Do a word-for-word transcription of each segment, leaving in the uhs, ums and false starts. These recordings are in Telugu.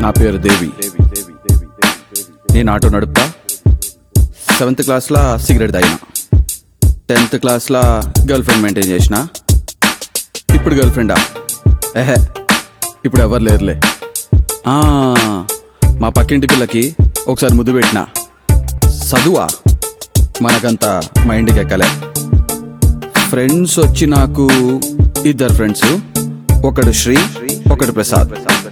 నా పేరు దేవి. నేను ఆటో నడుపుతా. సెవెంత్ క్లాస్లో సిగరెట్ తాగిన. టెన్త్ క్లాస్లో గర్ల్ ఫ్రెండ్ మెయింటైన్ చేసిన. ఇప్పుడు గర్ల్ ఫ్రెండా? ఏహే, ఇప్పుడు ఎవరు లేరులే. మా పక్కింటి పిల్లకి ఒకసారి ముద్దు పెట్టిన. చదువా మనకంతా మైండ్కి ఎక్కలే. ఫ్రెండ్స్ వచ్చి నాకు ఇద్దరు ఫ్రెండ్స్, ఒకడు శ్రీ, ఒకడు ప్రసాద్.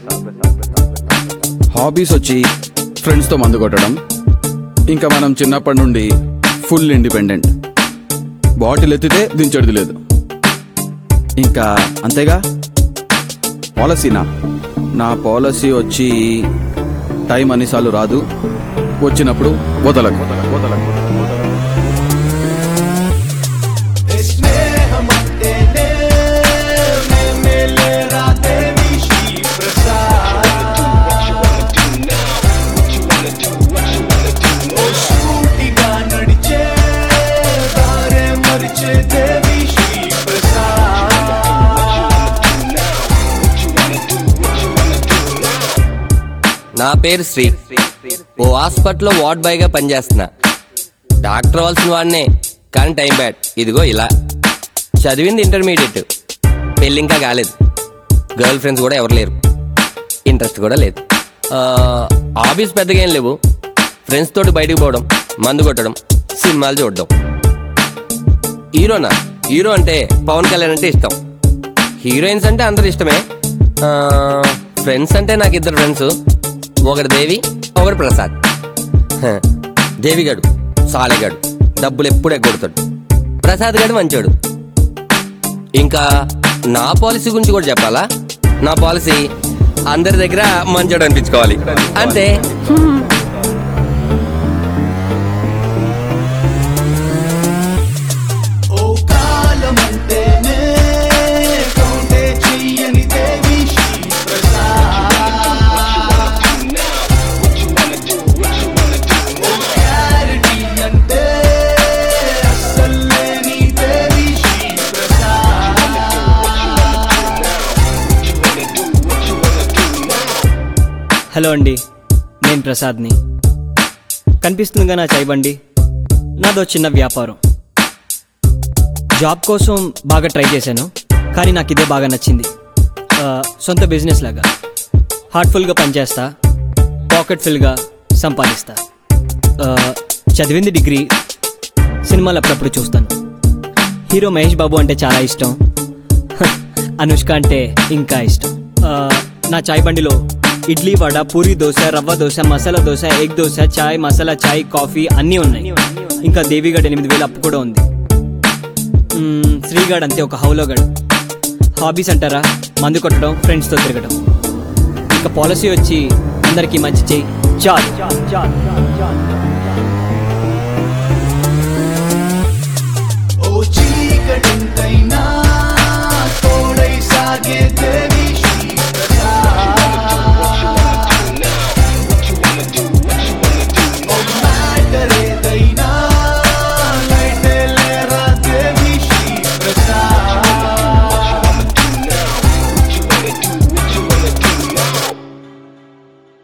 హాబీస్ వచ్చి ఫ్రెండ్స్తో మందు కొట్టడం. ఇంకా మనం చిన్నప్పటి నుండి ఫుల్ ఇండిపెండెంట్. బాటిల్ ఎత్తితే దించడిది లేదు. ఇంకా అంతేగా. పాలసీనా? నా పాలసీ వచ్చి టైం అన్నిసార్లు రాదు, వచ్చినప్పుడు వదలకు వదలకు నా పేరు శ్రీ. ఓ హాస్పిటల్లో వార్డ్ బాయ్ గా పనిచేస్తున్నా. డాక్టర్ అవ్వాల్సిన వాడినే, కానీ టైం బ్యాడ్. ఇదిగో ఇలా. చదివింది ఇంటర్మీడియట్, పెళ్ళి ఇంకా కాలేదు. గర్ల్ ఫ్రెండ్స్ కూడా ఎవరు లేరు, ఇంట్రెస్ట్ కూడా లేదు. హాబీస్ పెద్దగా ఏం లేవు. ఫ్రెండ్స్ తోటి బయటకు పోవడం, మందు కొట్టడం, సినిమాలు చూడడం. హీరోనా? హీరో అంటే పవన్ కళ్యాణ్ అంటే ఇష్టం. హీరోయిన్స్ అంటే అందరు ఇష్టమే. ఫ్రెండ్స్ అంటే నాకు ఇద్దరు ఫ్రెండ్స్, ఒకటి దేవి, ఒకటి ప్రసాద్. దేవి గడు సాలెగాడు, డబ్బులు ఎప్పుడు ఎగ్గొడతాడు. ప్రసాద్ గడు మంచోడు. ఇంకా నా పాలసీ గురించి కూడా చెప్పాలా? నా పాలసీ అందరి దగ్గర మంచోడు అనిపించుకోవాలి అంతే. హలో అండి, నేను ప్రసాద్ని. కనిపిస్తుందిగా నా చాయ్ బండి. నాదో చిన్న వ్యాపారం. జాబ్ కోసం బాగా ట్రై చేశాను, కానీ నాకు ఇదే బాగా నచ్చింది. సొంత బిజినెస్ లాగా హార్ట్ఫుల్గా పనిచేస్తా, పాకెట్ ఫుల్గా సంపాదిస్తా. చదివింది డిగ్రీ, సినిమాలు అప్పుడప్పుడు చూస్తాను. హీరో మహేష్ బాబు అంటే చాలా ఇష్టం, అనుష్క అంటే ఇంకా ఇష్టం. నా చాయ్ బండిలో ఇడ్లీ, వడ, పూరి దోశ, రవ్వ దోశ, మసాలా దోశ, ఎగ్ దోశ, చాయ్, మసాలా చాయ్, కాఫీ అన్నీ ఉన్నాయి. ఇంకా దేవిగడ్ ఎనిమిది వేలు అప్పు కూడా ఉంది. శ్రీగాడ్ అంతే, ఒక హౌలోగడ్. హాబీస్ అంటారా? మందు కొట్టడం, ఫ్రెండ్స్తో తిరగడం. ఇంకా పాలసీ వచ్చి అందరికీ మంచి చేయి చాలు.